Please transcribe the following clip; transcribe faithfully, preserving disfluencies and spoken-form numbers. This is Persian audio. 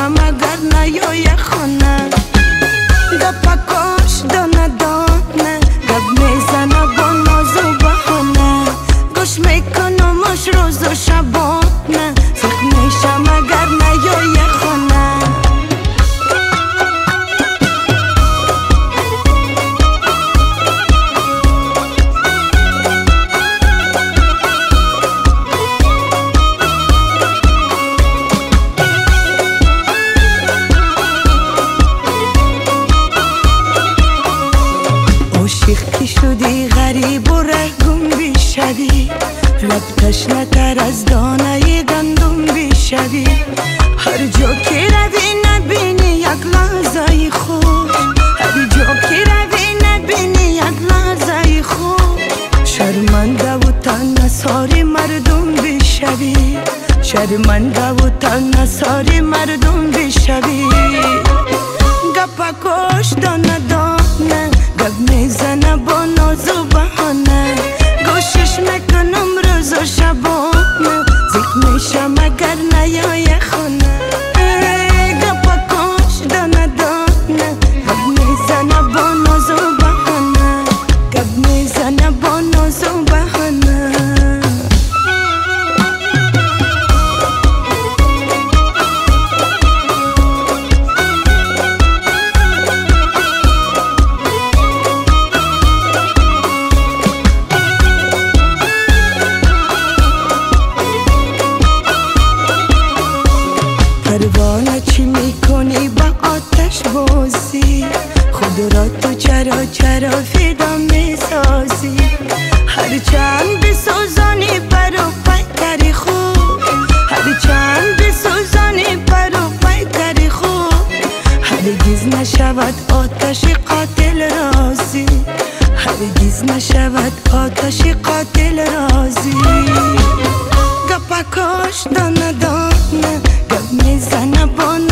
میشم اگر نیای خونه گپکاش دانه دانه گپ میزنه با ناز و بهانه گوش میکنمش روز و شبانه زخم میشم اگر نیای خونه عاشق که شدی غریب و رهگم بیشوی لب تشنه تر از دانه گندم بیشوی هر جا که روی نبینی یک لحظه خوش هر جا که روی نبینی یک لحظه خوش شرمنده و تنها مردم بیشوی شرمنده و تنها مردم بیشوی گپکاش دانه دانه گپ میزنه با ناز و بهانه گوشش میکنم روز و شبانه زخم میشم اگر نیای خونه گپکاش دانه دانه گپ میزنه با ناز و بهانه گپ میزنه با ناز و بهانه پروانه چی میکنی با آتش بازی خود را تو چرا چرا فدا میسازی هرچند بسوزانی برو پیکری خوب هرچند بسوزانی برو پیکری خوب هرگز نشود آتش قاتل رازی هرگز نشود آتش قاتل رازی گپکاش دانه دانه گپ میزنه با